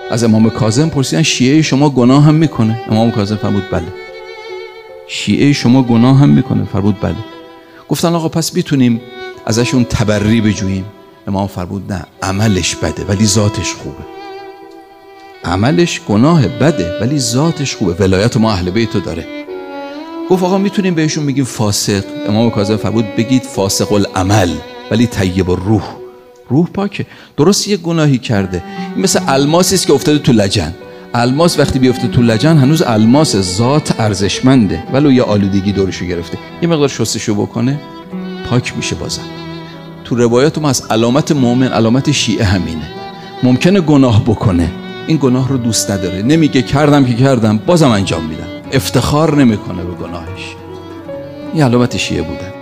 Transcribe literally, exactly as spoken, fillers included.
از امام کاظم پرسیدن شیعه شما گناه هم میکنه؟ امام کاظم فرمود بله. شیعه شما گناه هم میکنه؟ فرمود بله. گفتن آقا پس میتونیم ازشون تبری بجوییم؟ امام فرمود نه، عملش بده ولی ذاتش خوبه. عملش گناه بده ولی ذاتش خوبه، ولایت ما اهل بیتو داره. گفت آقا میتونیم بهشون بگیم فاسق؟ امام کاظم فرمود بگید فاسق العمل ولی طیب الروح. روح پاکه. درست یه گناهی کرده، این مثل الماسی است که افتاده تو لجن. الماس وقتی بیفته تو لجن هنوز الماس، ذات ارزشمنده، ولو یه آلودگی دورشو گرفته، یه مقدار شستشو بکنه پاک میشه. بازم تو روایات ما از علامت مؤمن، علامت شیعه همینه. ممکنه گناه بکنه، این گناه رو دوست نداره، نمیگه کردم که کردم، بازم انجام میدم، افتخار نمیکنه به گناهش. این علامت شیعه بوده.